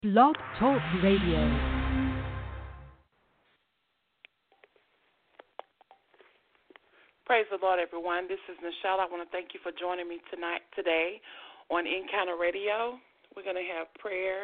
Blog Talk Radio. Praise the Lord, everyone. This is Nichelle. I want to thank you for joining me today on Encounter Radio. We're going to have prayer.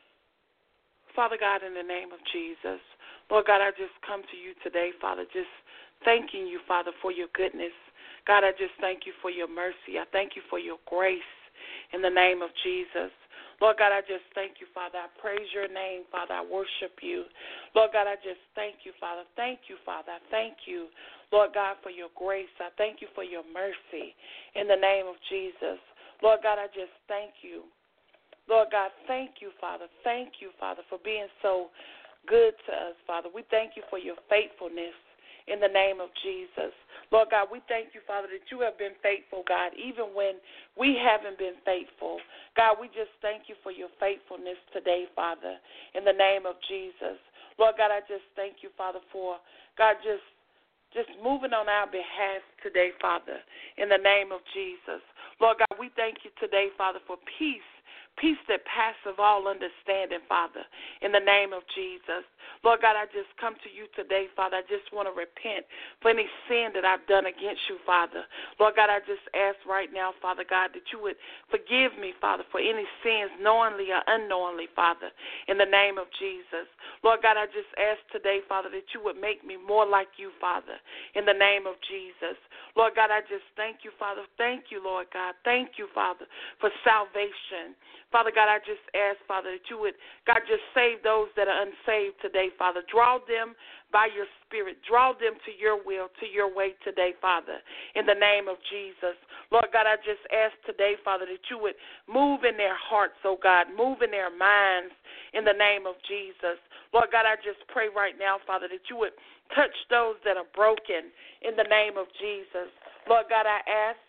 Father God, in the name of Jesus, Lord God, I just come to you today, Father, just thanking you, Father, for your goodness. God, I just thank you for your mercy. I thank you for your grace in the name of Jesus. Lord God, I just thank you, Father. I praise your name, Father. I worship you. Lord God, I just thank you, Father. Thank you, Father. I thank you, Lord God, for your grace. I thank you for your mercy in the name of Jesus. Lord God, I just thank you. Lord God, thank you, Father. Thank you, Father, for being so good to us, Father. We thank you for your faithfulness in the name of Jesus. Lord God, we thank you, Father, that you have been faithful, God, even when we haven't been faithful. God, we just thank you for your faithfulness today, Father, in the name of Jesus. Lord God, I just thank you, Father, for, God, just moving on our behalf today, Father, in the name of Jesus. Lord God, we thank you today, Father, for peace that passeth all understanding, Father, in the name of Jesus. Lord God, I just come to you today, Father. I just want to repent for any sin that I've done against you, Father. Lord God, I just ask right now, Father God, that you would forgive me, Father, for any sins knowingly or unknowingly, Father, in the name of Jesus. Lord God, I just ask today, Father, that you would make me more like you, Father, in the name of Jesus. Lord God, I just thank you, Father. Thank you, Lord God. Thank you, Father, for salvation. Father God, I just ask, Father, that you would, God, just save those that are unsaved today, Father. Draw them by your Spirit. Draw them to your will, to your way today, Father, in the name of Jesus. Lord God, I just ask today, Father, that you would move in their hearts, oh God, move in their minds in the name of Jesus. Lord God, I just pray right now, Father, that you would touch those that are broken in the name of Jesus. Lord God, I ask,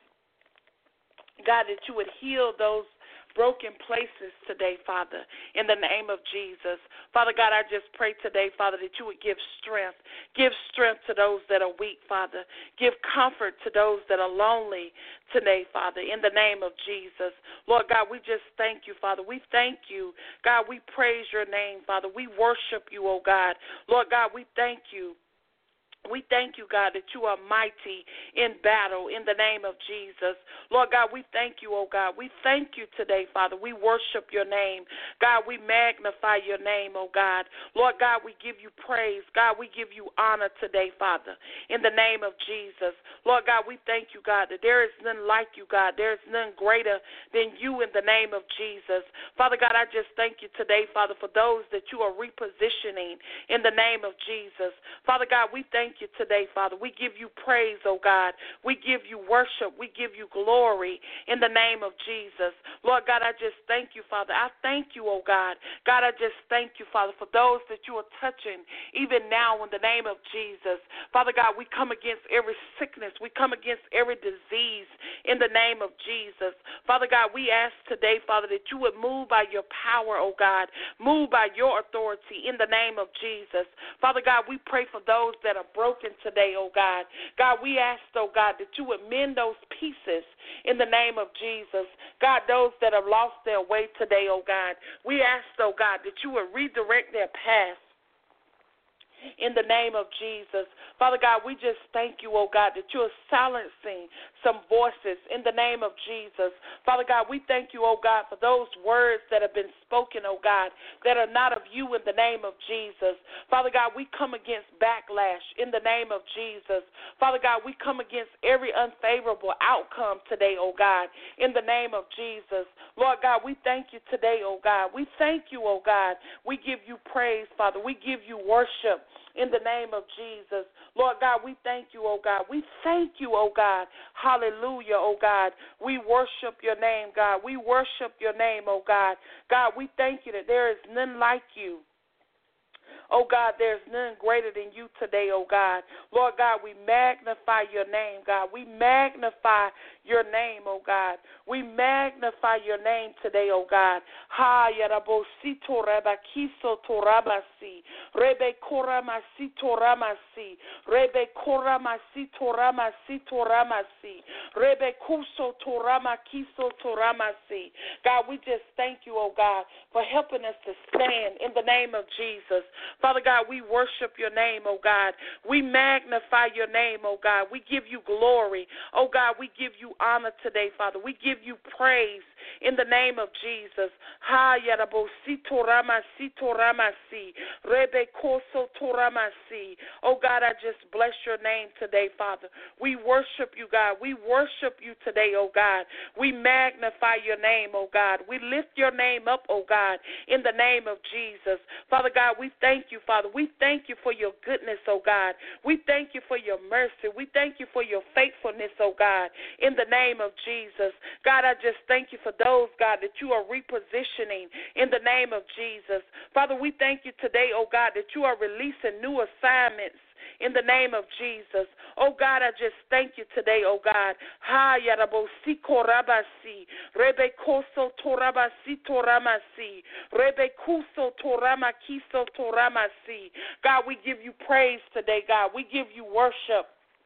God, that you would heal those broken places today, Father, in the name of Jesus. Father God, I just pray today, Father, that you would give strength. Give strength to those that are weak, Father. Give comfort to those that are lonely today, Father, in the name of Jesus. Lord God, we just thank you, Father. We thank you. God, we praise your name, Father. We worship you, oh God. Lord God, we thank you. We thank you, God, that you are mighty in battle in the name of Jesus. Lord God, we thank you, oh God. We thank you today, Father. We worship your name. God, we magnify your name, oh God. Lord God, we give you praise. God, we give you honor today, Father, in the name of Jesus. Lord God, we thank you, God, that there is none like you, God. There is none greater than you in the name of Jesus. Father God, I just thank you today, Father, for those that you are repositioning in the name of Jesus. Father God, we thank you today, Father. We give you praise, oh God. We give you worship. We give you glory in the name of Jesus. Lord God, I just thank you, Father. I thank you, oh God. God, I just thank you, Father, for those that you are touching even now in the name of Jesus. Father God, we come against every sickness. We come against every disease in the name of Jesus. Father God, we ask today, Father, that you would move by your power, oh God. Move by your authority in the name of Jesus. Father God, we pray for those that are broken today, oh God. God, we ask, oh God, that you would mend those pieces in the name of Jesus. God, those that have lost their way today, oh God, we ask, oh God, that you would redirect their path in the name of Jesus. Father God, we just thank you, oh God, that you are silencing some voices in the name of Jesus. Father God, we thank you, oh God, for those words that have been spoken, oh God, that are not of you in the name of Jesus. Father God, we come against backlash in the name of Jesus. Father God, we come against every unfavorable outcome today, oh God, in the name of Jesus. Lord God, we thank you today, oh God. We thank you, oh God. We give you praise, Father. We give you worship in the name of Jesus. Lord God, we thank you, oh God. We thank you, oh God. Hallelujah, oh God. We worship your name, God. We worship your name, oh God. God, we thank you that there is none like you. Oh, God, there's none greater than you today, oh, God. Lord God, we magnify your name, God. We magnify your name, oh, God. We magnify your name today, oh, God. Ha, yarabosito rabakiso torabasi. Rebe koramasi toramasi. Rebe koramasi toramasi toramasi. Rebe kuso torama kiso toramasi. God, we just thank you, oh God, for helping us to stand in the name of Jesus. Father God, we worship your name, oh God. We magnify your name, oh God. We give you glory. Oh God, we give you honor today, Father. We give you praise in the name of Jesus. Ha yarabo sitoramasi toramasi. Rebe koso toramasi. Oh God, I just bless your name today, Father. We worship you, God. We worship you today, oh God. We magnify your name, oh God. We lift your name up, oh God, in the name of Jesus. Father God, we thank you, Father. We thank you for your goodness, oh God. We thank you for your mercy. We thank you for your faithfulness, oh God, in the name of Jesus. God, I just thank you for those, God, that you are repositioning in the name of Jesus. Father, we thank you today, oh God, that you are releasing new assignments in the name of Jesus. Oh God, I just thank you today, oh God. Ha yarabosi korabasi. Rebe koso torabasi toramasi. Rebe kuso torama kiso toramasi. God, we give you praise today, God. We give you worship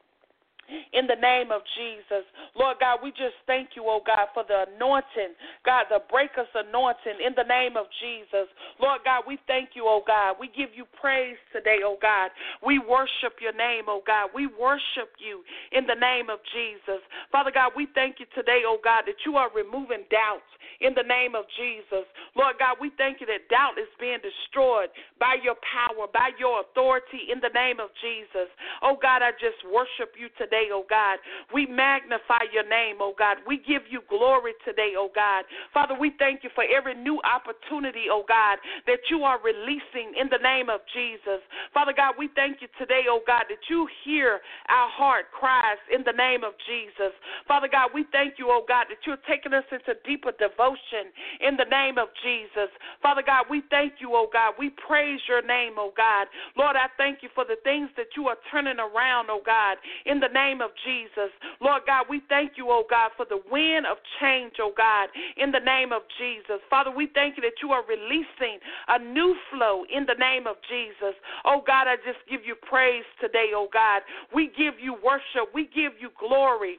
in the name of Jesus. Lord God, we just thank you, oh God, for the anointing, God, the breakers anointing in the name of Jesus. Lord God, we thank you, oh God. We give you praise today, oh God. We worship your name, oh God. We worship you in the name of Jesus. Father God, we thank you today, oh God, that you are removing doubts in the name of Jesus. Lord God, we thank you that doubt is being destroyed by your power, by your authority in the name of Jesus. Oh God, I just worship you today, oh God. We magnify your name, oh God. We give you glory today, oh God. Father, we thank you for every new opportunity, oh God, that you are releasing in the name of Jesus. Father God, we thank you today, oh God, that you hear our heart cries in the name of Jesus. Father God, we thank you, oh God, that you're taking us into deeper devotion in the name of Jesus. Father God, we thank you, oh God. We praise your name, oh God. Lord, I thank you for the things that you are turning around, oh God, in the name of Jesus. Lord God, we thank you, oh God, for the wind of change, oh God, in the name of Jesus. Father, we thank you that you are releasing a new flow in the name of Jesus. Oh God, I just give you praise today, oh God. We give you worship. We give you glory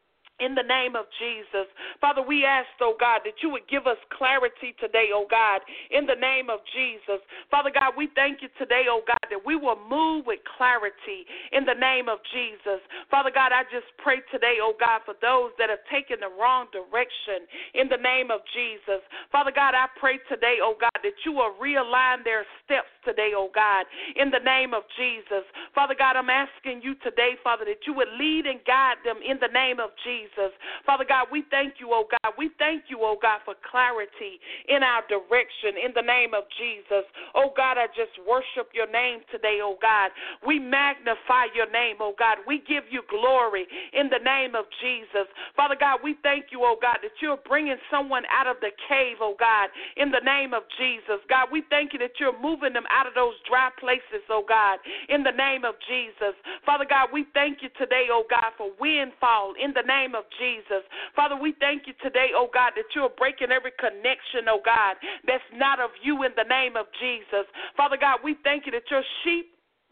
in the name of Jesus. Father, we ask, oh God, that you would give us clarity today, oh God, in the name of Jesus. Father God, we thank you today, oh God, that we will move with clarity in the name of Jesus. Father God, I just pray today, oh God, for those that have taken the wrong direction in the name of Jesus. Father God, I pray today, oh God, that you will realign their steps today, oh God, in the name of Jesus. Father God, I'm asking you today, Father, that you would lead and guide them in the name of Jesus. Father God, we thank you, oh God. We thank you, oh God, for clarity in our direction in the name of Jesus. Oh God, I just worship your name today, oh God. We magnify your name, oh God. We give you glory in the name of Jesus. Father God, we thank you, oh God, that you're bringing someone out of the cave, oh God, in the name of Jesus. God, we thank you that you're moving them out of those dry places, oh God, in the name of Jesus. Father God, we thank you today, oh God, for windfall in the name of Jesus. Father, we thank you today, oh God, that you're breaking every connection, oh God, that's not of you in the name of Jesus. Father God, we thank you that your sheep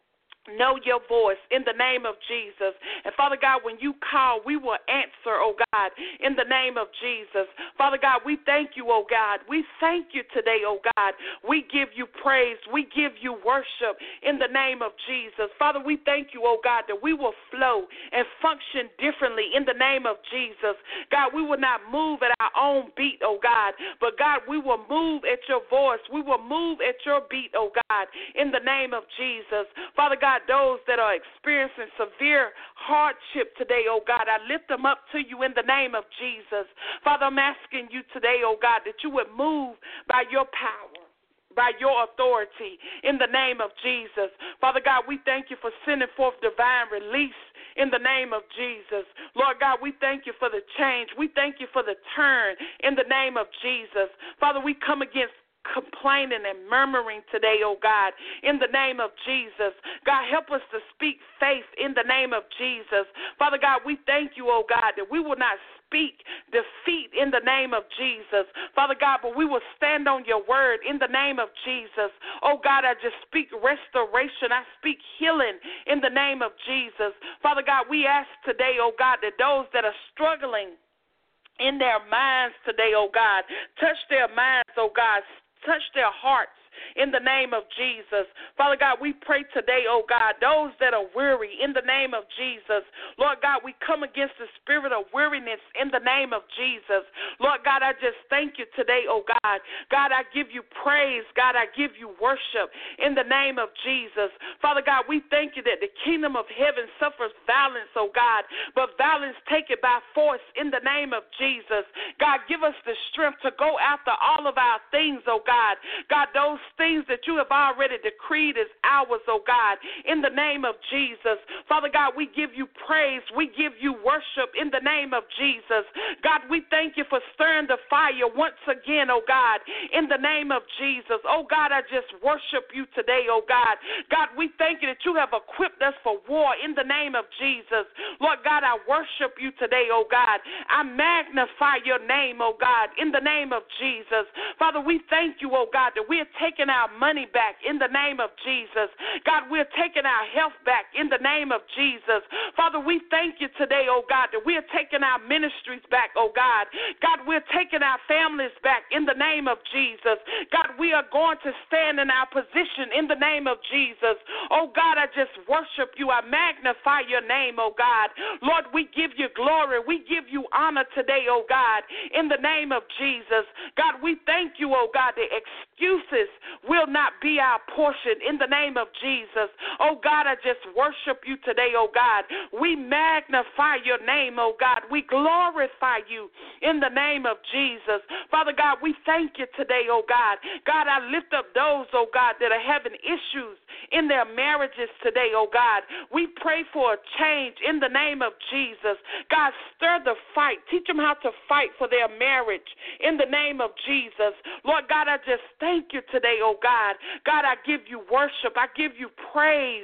know your voice in the name of Jesus. And Father God, when you call, we will answer, oh God, in the name of Jesus. Father God, we thank you, oh God. We thank you today, oh God. We give you praise. We give you worship in the name of Jesus. Father, we thank you, oh God, that we will flow and function differently in the name of Jesus. God, we will not move at our own beat, oh God, but God, we will move at your voice. We will move at your beat, oh God, in the name of Jesus. Father God, those that are experiencing severe hardship today, oh God, I lift them up to you in the name of Jesus. Father, I'm asking you today, oh God, that you would move by your power, by your authority in the name of Jesus. Father God, we thank you for sending forth divine release in the name of Jesus. Lord God, we thank you for the change. We thank you for the turn in the name of Jesus. Father, we come against complaining and murmuring today, oh God, in the name of Jesus. God, help us to speak faith in the name of Jesus. Father God, we thank you, oh God, that we will not speak defeat in the name of Jesus. Father God, but we will stand on your word in the name of Jesus. Oh God, I just speak restoration. I speak healing in the name of Jesus. Father God, we ask today, oh God, that those that are struggling in their minds today, oh God, touch their minds, oh God, touch their hearts in the name of Jesus. Father God, we pray today, oh God, those that are weary in the name of Jesus. Lord God, we come against the spirit of weariness in the name of Jesus. Lord God, I just thank you today, oh God. God, I give you praise. God, I give you worship in the name of Jesus. Father God, we thank you that the kingdom of heaven suffers violence, oh God, but violence take it by force in the name of Jesus. God, give us the strength to go after all of our things, oh God. God, those things that you have already decreed as ours, oh God, in the name of Jesus. Father God, we give you praise. We give you worship in the name of Jesus. God, we thank you for stirring the fire once again, oh God, in the name of Jesus. Oh God, I just worship you today, oh God. God, we thank you that you have equipped us for war in the name of Jesus. Lord God, I worship you today, oh God. I magnify your name, oh God, in the name of Jesus. Father, we thank you, oh God, that we are taking our money back in the name of Jesus. God, we're taking our health back in the name of Jesus. Father, we thank you today, oh God, that we're taking our ministries back, oh God. God, we're taking our families back in the name of Jesus. God, we are going to stand in our position in the name of Jesus. Oh God, I just worship you. I magnify your name, oh God. Lord, we give you glory. We give you honor today, oh God, in the name of Jesus. God, we thank you, oh God, the excuses will not be our portion in the name of Jesus. Oh God, I just worship you today, oh God. We magnify your name, oh God. We glorify you in the name of Jesus. Father God, we thank you today, oh God. God, I lift up those, oh God, that are having issues in their marriages today, oh God. We pray for a change in the name of Jesus. God, stir the fight. Teach them how to fight for their marriage in the name of Jesus. Lord God, I just thank you today, oh God. God, I give you worship. I give you praise.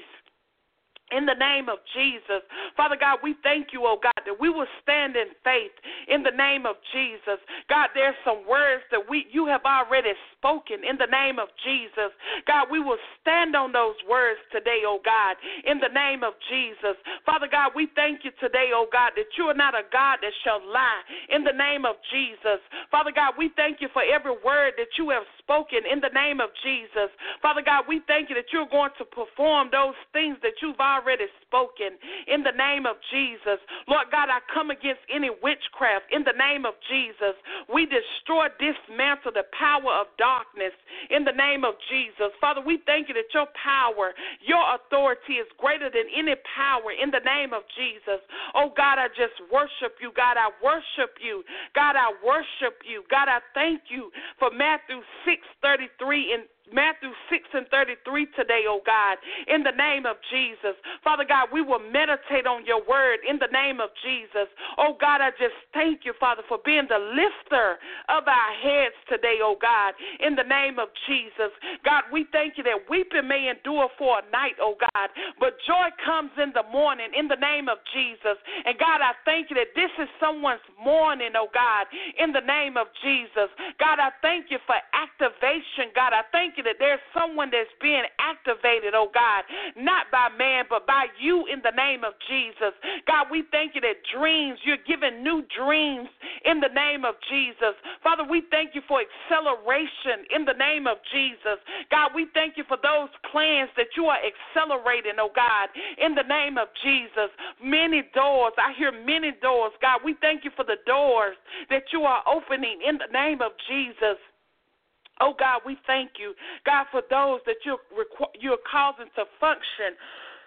In the name of Jesus. Father God, we thank you, oh God, that we will stand in faith in the name of Jesus. God, there's some words that you have already spoken in the name of Jesus. God, we will stand on those words today, oh God, in the name of Jesus. Father God, we thank you today, oh God, that you are not a God that shall lie in the name of Jesus. Father God, we thank you for every word that you have spoken in the name of Jesus. Father God, we thank you that you're going to perform those things that you've already spoken in the name of Jesus. Lord God, I come against any witchcraft in the name of Jesus. We destroy, dismantle the power of darkness in the name of Jesus. Father, we thank you that your power, your authority is greater than any power in the name of Jesus. Oh God, I just worship you. God, I worship you. God, I worship you. God, I thank you for Matthew 6:33 and Matthew 6:33 today, oh God, in the name of Jesus. Father God, we will meditate on your word in the name of Jesus. Oh God, I just thank you, Father, for being the lifter of our heads today, oh God, in the name of Jesus. God, we thank you that weeping may endure for a night, oh God, but joy comes in the morning in the name of Jesus. And God, I thank you that this is someone's morning, oh God, in the name of Jesus. God, I thank you for activation. God, I thank you that there's someone that's being activated, oh God, not by man, but by you in the name of Jesus. God, we thank you that dreams, you're giving new dreams in the name of Jesus. Father, we thank you for acceleration in the name of Jesus. God, we thank you for those plans that you are accelerating, oh God, in the name of Jesus. Many doors, I hear many doors. God, we thank you for the doors that you are opening in the name of Jesus. Oh, God, we thank you, God, for those that you're causing to function,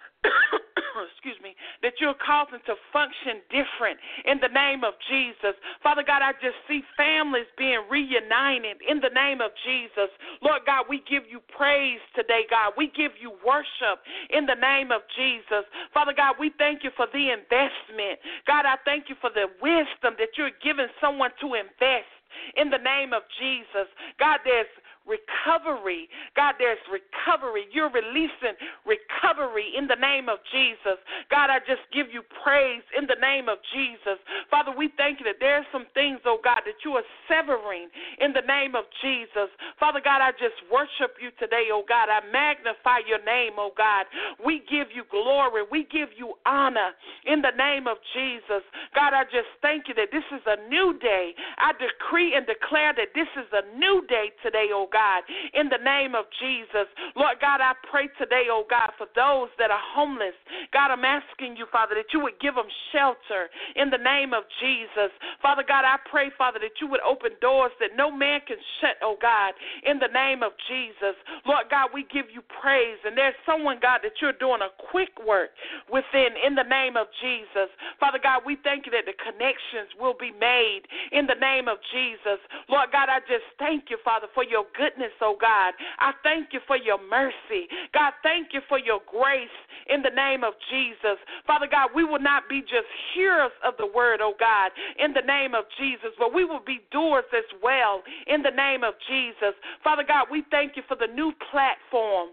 excuse me, that you're causing to function different in the name of Jesus. Father God, I just see families being reunited in the name of Jesus. Lord God, we give you praise today, God. We give you worship in the name of Jesus. Father God, we thank you for the investment. God, I thank you for the wisdom that you're giving someone to invest in the name of Jesus. God, there's recovery. God, there's recovery. You're releasing recovery in the name of Jesus. God, I just give you praise in the name of Jesus. Father, we thank you that there's some things, oh God, that you are severing in the name of Jesus. Father God, I just worship you today, oh God. I magnify your name, oh God. We give you glory. We give you honor in the name of Jesus. God, I just thank you that this is a new day. I decree and declare that this is a new day today, oh God, in the name of Jesus. Lord God, I pray today, oh God, for those that are homeless. God, I'm asking you, Father, that you would give them shelter in the name of Jesus. Father God, I pray, Father, that you would open doors that no man can shut, oh God, in the name of Jesus. Lord God, we give you praise. And there's someone, God, that you're doing a quick work within in the name of Jesus. Father God, we thank you that the connections will be made in the name of Jesus. Lord God, I just thank you, Father, for your goodness, oh God. I thank you for your mercy. God, thank you for your grace in the name of Jesus. Father God, we will not be just hearers of the word, oh God, in the name of Jesus, but we will be doers as well in the name of Jesus. Father God, we thank you for the new platform.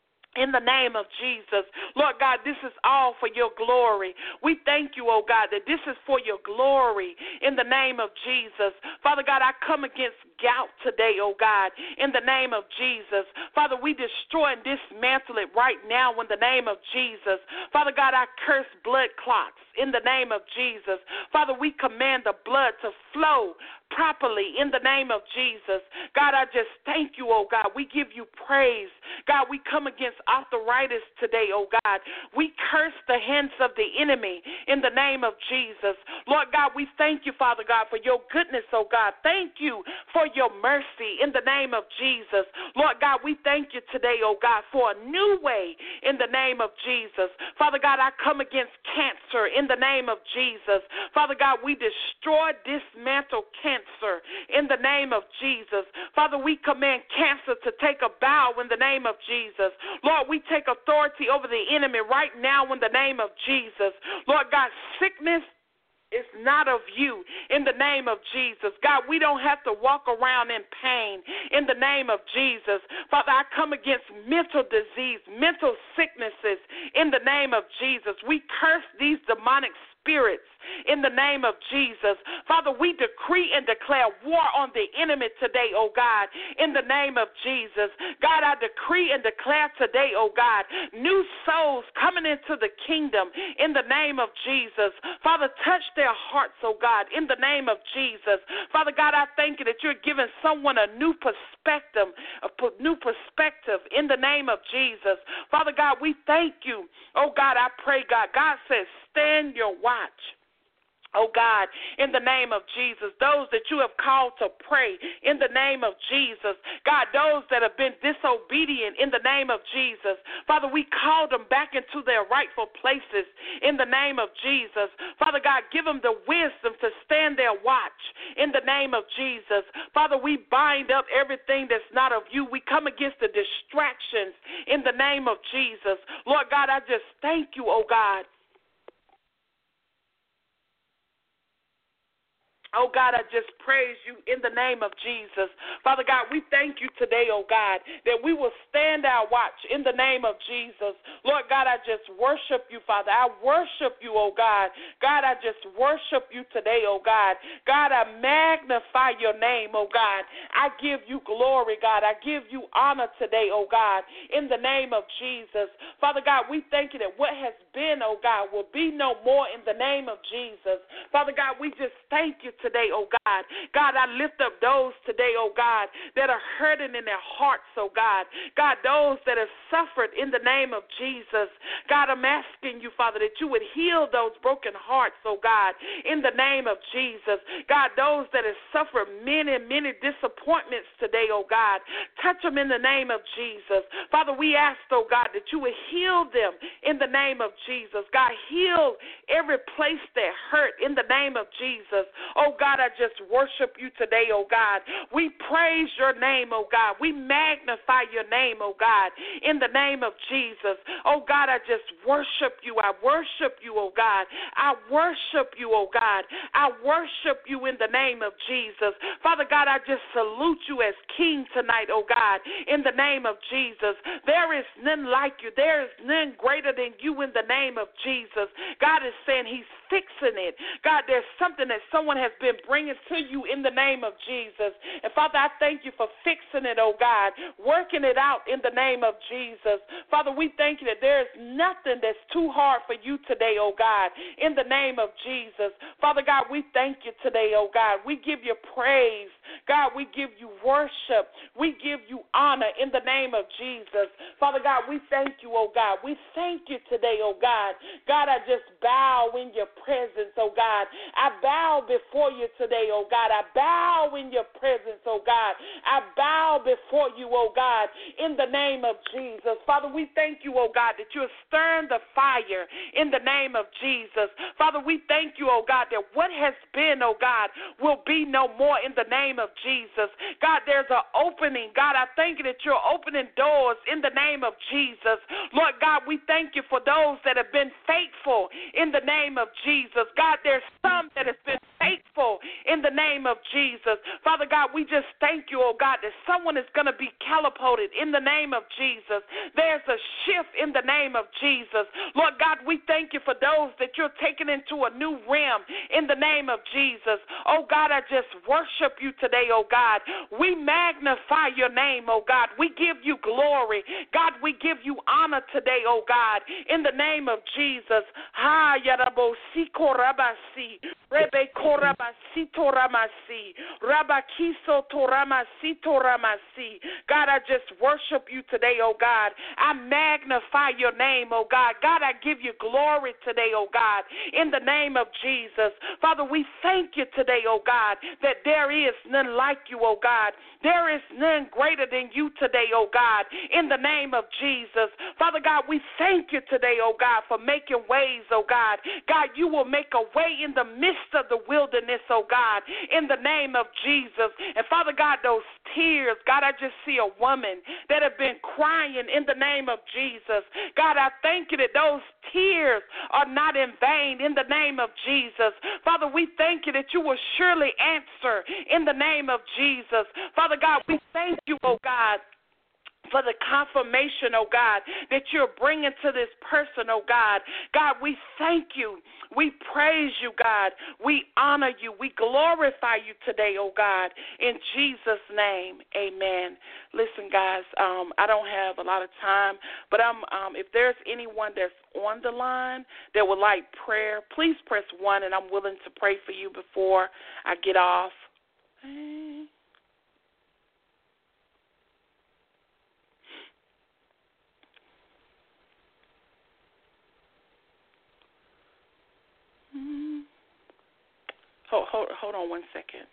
In the name of Jesus. Lord God, this is all for your glory. We thank you, oh God, that this is for your glory in the name of Jesus. Father God, I come against gout today, oh God, in the name of Jesus. Father, we destroy and dismantle it right now in the name of Jesus. Father God, I curse blood clots in the name of Jesus. Father, we command the blood to flow properly in the name of Jesus. God, I just thank you, oh God. We give you praise. God, we come against arthritis today, oh God. We curse the hands of the enemy in the name of Jesus. Lord God, we thank you, Father God, for your goodness, oh God. Thank you for your mercy in the name of Jesus. Lord God, we thank you today, oh God, for a new way in the name of Jesus. Father God, I come against cancer in the name of Jesus. Father God, we destroy, dismantle cancer in the name of Jesus. Father, we command cancer to take a bow in the name of Jesus. Lord, we take authority over the enemy right now in the name of Jesus. Lord God, sickness is not of you in the name of Jesus. God, we don't have to walk around in pain in the name of Jesus. Father, I come against mental disease, mental sicknesses in the name of Jesus. We curse these demonic spirits in the name of Jesus. Father, we decree and declare war on the enemy today, oh God, in the name of Jesus. God, I decree and declare today, oh God, new souls coming into the kingdom in the name of Jesus. Father, touch their hearts, oh God, in the name of Jesus. Father God, I thank you that you're giving someone a new perspective in the name of Jesus. Father God, we thank you. Oh God, I pray, God. God says, stand your watch. Oh God, in the name of Jesus, those that you have called to pray in the name of Jesus, God, those that have been disobedient in the name of Jesus, Father, we call them back into their rightful places in the name of Jesus. Father God, give them the wisdom to stand their watch in the name of Jesus. Father, we bind up everything that's not of you. We come against the distractions in the name of Jesus. Lord God, I just thank you, oh God. Oh, God, I just praise you in the name of Jesus. Father God, we thank you today, oh, God, that we will stand our watch in the name of Jesus. Lord God, I just worship you, Father. I worship you, oh, God. God, I just worship you today, oh, God. God, I magnify your name, oh, God. I give you glory, God. I give you honor today, oh, God, in the name of Jesus. Father God, we thank you that what has been, oh, God, will be no more in the name of Jesus. Father God, we just thank you today, oh God. God, I lift up those today, oh God, that are hurting in their hearts, oh God. God, those that have suffered in the name of Jesus. God, I'm asking you, Father, that you would heal those broken hearts, oh God, in the name of Jesus. God, those that have suffered many, many disappointments today, oh God, touch them in the name of Jesus. Father, we ask, oh God, that you would heal them in the name of Jesus. God, heal every place that hurt in the name of Jesus. Oh Oh, God, I just worship you today, oh, God. We praise your name, oh, God. We magnify your name, oh, God, in the name of Jesus. Oh, God, I just worship you. I worship you, oh, God. I worship you, oh, God. I worship you in the name of Jesus. Father God, I just salute you as King tonight, oh, God, in the name of Jesus. There is none like you. There is none greater than you in the name of Jesus. God is saying he's fixing it. God, there's something that someone has been bringing to you in the name of Jesus. And Father, I thank you for fixing it, oh God, working it out in the name of Jesus. Father, we thank you that there is nothing that's too hard for you today, oh God, in the name of Jesus. Father God, we thank you today, oh God. We give you praise. God, we give you worship. We give you honor in the name of Jesus. Father God, we thank you, oh God. We thank you today, oh God. God, I just bow in your presence, oh God. I bow before you today, oh God. I bow in your presence, oh God. I bow before you, oh God, in the name of Jesus. Father, we thank you, oh God, that you're stirring the fire in the name of Jesus. Father, we thank you, oh God, that what has been, oh God, will be no more in the name of Jesus. God, there's an opening. God, I thank you that you're opening doors in the name of Jesus. Lord God, we thank you for those that have been faithful in the name of Jesus. God, there's some that have been faithful in the name of Jesus. Father God, we just thank you, oh God, that someone is going to be catapulted in the name of Jesus. There's a shift in the name of Jesus. Lord God, we thank you for those that you're taking into a new realm in the name of Jesus. Oh God, I just worship you today, oh God. We magnify your name, oh God. We give you glory. God, we give you honor today, oh God, in the name of Jesus. Ha yarabo siko rabasi, rebe korabasi toramasi, rabakiso toramasi toramasi. God, I just worship you today, oh God. I magnify your name, oh God. God, I give you glory today, oh God, in the name of Jesus. Father, we thank you today, oh God, that there is none like you, oh God. There is none greater than you today, oh God, in the name of Jesus. Father God, we thank you today, oh God, for making ways, oh God. God, you will make a way in the midst of the wilderness, oh God, in the name of Jesus. And Father God, those tears, God, I just see a woman that have been crying in the name of Jesus. God, I thank you that those tears are not in vain in the name of Jesus. Father, we thank you that you will surely answer in the name of Jesus. Father God, we thank you, oh God, for the confirmation, oh God, that you're bringing to this person, oh God. God, we thank you. We praise you, God. We honor you. We glorify you today, oh God. In Jesus' name, amen. Listen, guys, I don't have a lot of time, but if there's anyone that's on the line that would like prayer, please press 1, and I'm willing to pray for you before I get off. Hold on 1 second.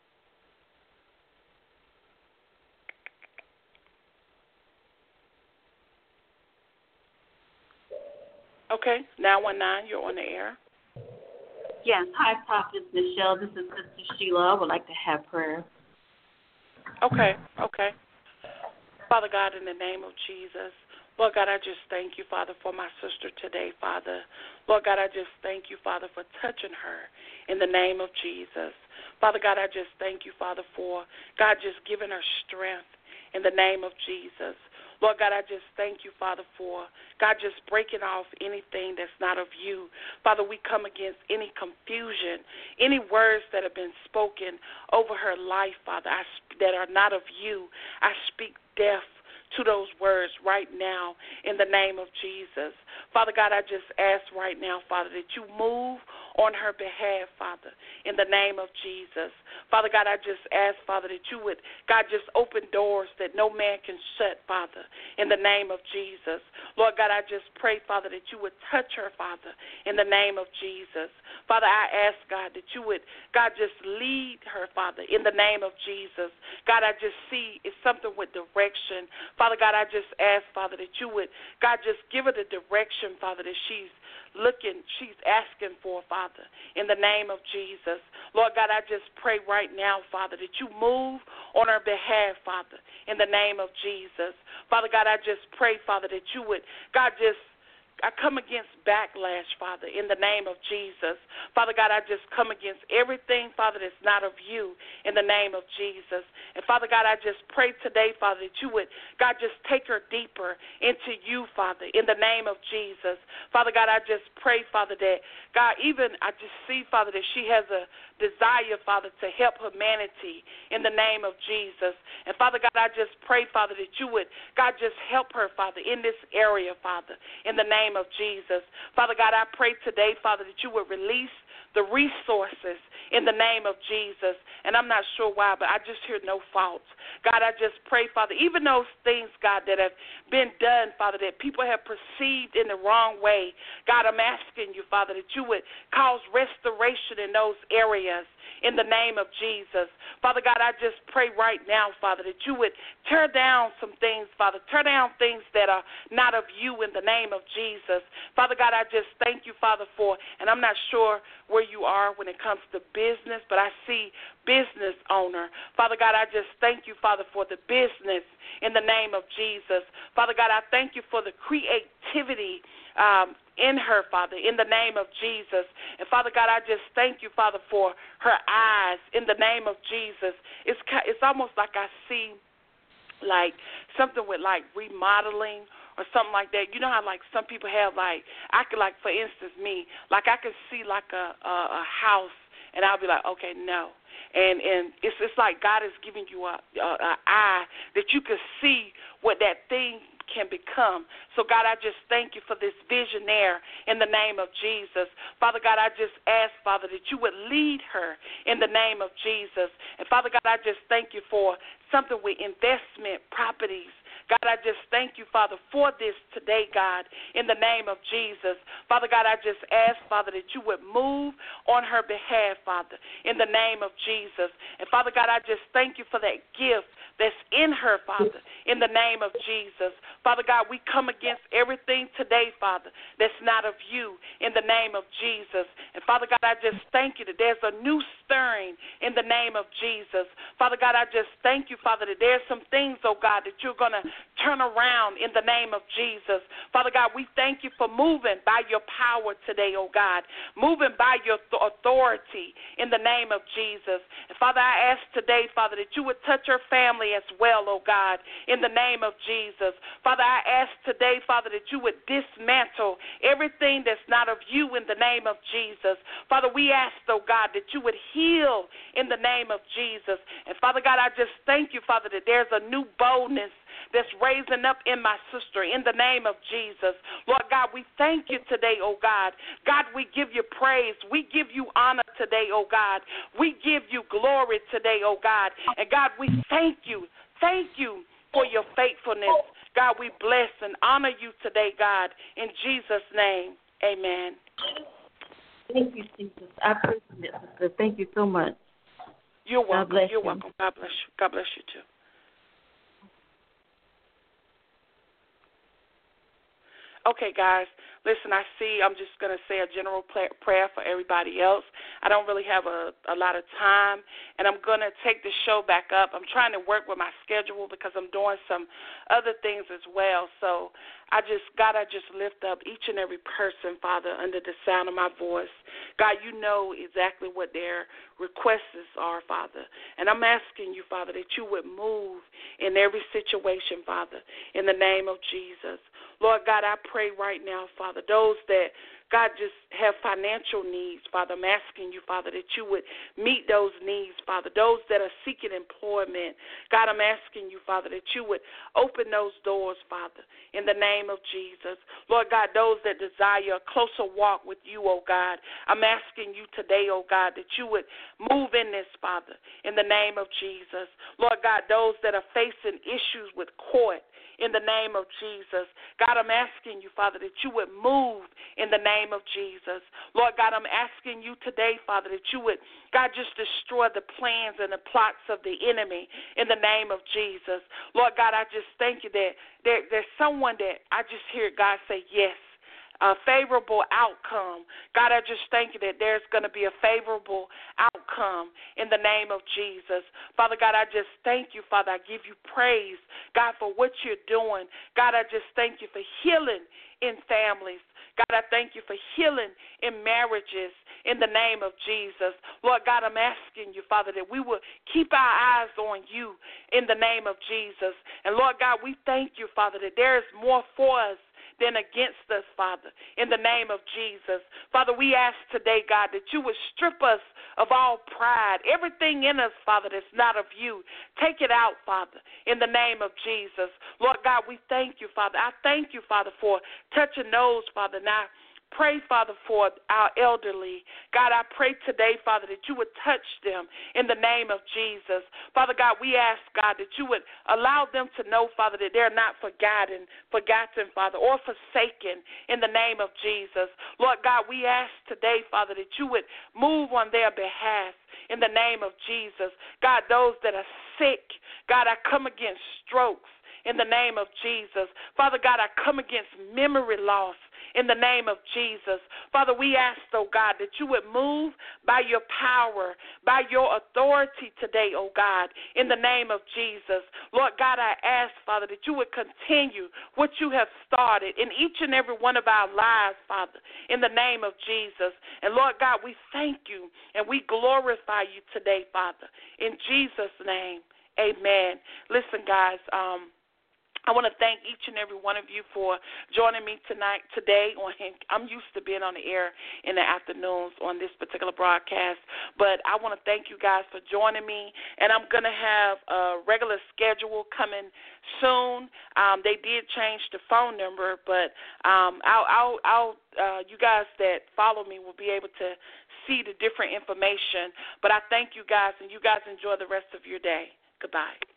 Okay, 919, you're on the air. Yes. Hi, Prophet Michelle. This is Sister Sheila. I would like to have prayer. Okay. Father God, in the name of Jesus, Lord God, I just thank you, Father, for my sister today, Father. Lord God, I just thank you, Father, for touching her in the name of Jesus. Father God, I just thank you, Father, for God just giving her strength in the name of Jesus. Lord God, I just thank you, Father, for God just breaking off anything that's not of you. Father, we come against any confusion, any words that have been spoken over her life, Father, that are not of you. I speak death to those words right now in the name of Jesus. Father God, I just ask right now, Father, that you move on her behalf, Father, in the name of Jesus. Father God, I just ask, Father, that you would, God, just open doors that no man can shut, Father, in the name of Jesus. Lord God, I just pray, Father, that you would touch her, Father, in the name of Jesus. Father, I ask, God, that you would, God, just lead her, Father, in the name of Jesus. God, I just see it's something with direction. Father God, I just ask, Father, that you would, God, just give her the direction, Father, that she's asking for, Father, in the name of Jesus. Lord God, I just pray right now, Father, that you move on her behalf, Father, in the name of Jesus. Father God, I just pray, Father, that you would, God, I come against backlash, Father, in the name of Jesus. Father God, I just come against everything, Father, that's not of you in the name of Jesus. And Father God, I just pray today, Father, that you would, God, just take her deeper into you, Father, in the name of Jesus. Father God, I just pray, Father, that, God, even I just see, Father, that she has a desire, Father, to help humanity in the name of Jesus. And Father God, I just pray, Father, that you would, God, just help her, Father, in this area, Father, in the name of Jesus. Father God, I pray today, Father, that you would release the resources in the name of Jesus. And I'm not sure why, but I just hear no faults. God, I just pray, Father, even those things, God, that have been done, Father, that people have perceived in the wrong way, God, I'm asking you, Father, that you would cause restoration in those areas in the name of Jesus. Father God, I just pray right now, Father, that you would tear down some things, Father, tear down things that are not of you in the name of Jesus. Father God, I just thank you, Father, for, and I'm not sure where you are when it comes to business, but I see business owner. Father God, I just thank you, Father, for the business in the name of Jesus. Father God, I thank you for the creativity in her, Father, in the name of Jesus. And Father God, I just thank you, Father, for her eyes in the name of Jesus. It's almost like I see like something with like remodeling or something like that. You know how like some people have like, I could like, for instance, me, like I could see like a house and I'll be like, okay, no. And it's like God is giving you a eye that you can see what that thing can become. So, God, I just thank you for this visionaire in the name of Jesus. Father God, I just ask, Father, that you would lead her in the name of Jesus. And, Father God, I just thank you for something with investment properties. God, I just thank you, Father, for this today, God, in the name of Jesus. Father God, I just ask, Father, that you would move on her behalf, Father, in the name of Jesus. And, Father God, I just thank you for that gift that's in her, Father, in the name of Jesus. Father God, we come against everything today, Father, that's not of you in the name of Jesus. And, Father God, I just thank you that there's a new stirring in the name of Jesus. Father God, I just thank you, Father, that there's some things, oh God, that you're going to turn around in the name of Jesus. Father God, we thank you for moving by your power today, oh God, moving by your authority in the name of Jesus. And Father, I ask today, Father, that you would touch her family as well, oh God, in the name of Jesus. Father, I ask today, Father, that you would dismantle everything that's not of you in the name of Jesus. Father, we ask, oh God, that you would heal in the name of Jesus. And Father God, I just thank you, Father, that there's a new boldness that's raising up in my sister in the name of Jesus. Lord God, we thank you today, oh God. God, we give you praise. We give you honor today, oh God. We give you glory today, oh God. And God, we thank you. Thank you for your faithfulness. God, we bless and honor you today, God. In Jesus' name, amen. Thank you, Jesus. I appreciate it, sister. Thank you so much. You're welcome. God bless You're you. welcome. God bless you. God bless you too. Okay, guys, listen, I'm just going to say a general prayer for everybody else. I don't really have a lot of time, and I'm going to take the show back up. I'm trying to work with my schedule because I'm doing some other things as well. So God, I just lift up each and every person, Father, under the sound of my voice. God, you know exactly what their requests are, Father. And I'm asking you, Father, that you would move in every situation, Father, in the name of Jesus. Lord God, I pray right now, Father, those that, God, just have financial needs, Father, I'm asking you, Father, that you would meet those needs, Father. Those that are seeking employment, God, I'm asking you, Father, that you would open those doors, Father, in the name of Jesus. Lord God, those that desire a closer walk with you, oh God, I'm asking you today, oh God, that you would move in this, Father, in the name of Jesus. Lord God, those that are facing issues with court, in the name of Jesus. God, I'm asking you, Father, that you would move in the name of Jesus. Lord God, I'm asking you today, Father, that you would, God, just destroy the plans and the plots of the enemy in the name of Jesus. Lord God, I just thank you that there's someone that I just hear God say yes. A favorable outcome. God, I just thank you that there's going to be a favorable outcome in the name of Jesus. Father God, I just thank you, Father. I give you praise, God, for what you're doing. God, I just thank you for healing in families. God, I thank you for healing in marriages in the name of Jesus. Lord God, I'm asking you, Father, that we will keep our eyes on you in the name of Jesus. And Lord God, we thank you, Father, that there is more for us than against us, Father, in the name of Jesus. Father, we ask today, God, that you would strip us of all pride, everything in us, Father, that's not of you. Take it out, Father, in the name of Jesus. Lord God, we thank you, Father. I thank you, Father, for touching those, Father. Now, pray, Father, for our elderly. God, I pray today, Father, that you would touch them in the name of Jesus. Father God, we ask, God, that you would allow them to know, Father, that they're not forgotten, Father, or forsaken in the name of Jesus. Lord God, we ask today, Father, that you would move on their behalf in the name of Jesus. God, those that are sick, God, I come against strokes in the name of Jesus. Father God, I come against memory loss in the name of Jesus. Father, we ask, oh God, that you would move by your power, by your authority today, oh God, in the name of Jesus. Lord God, I ask, Father, that you would continue what you have started in each and every one of our lives, Father, in the name of Jesus. And Lord God, we thank you and we glorify you today, Father. In Jesus' name, amen. Listen, guys, I want to thank each and every one of you for joining me today. I'm used to being on the air in the afternoons on this particular broadcast, but I want to thank you guys for joining me, and I'm going to have a regular schedule coming soon. They did change the phone number, but you guys that follow me will be able to see the different information. But I thank you guys, and you guys enjoy the rest of your day. Goodbye.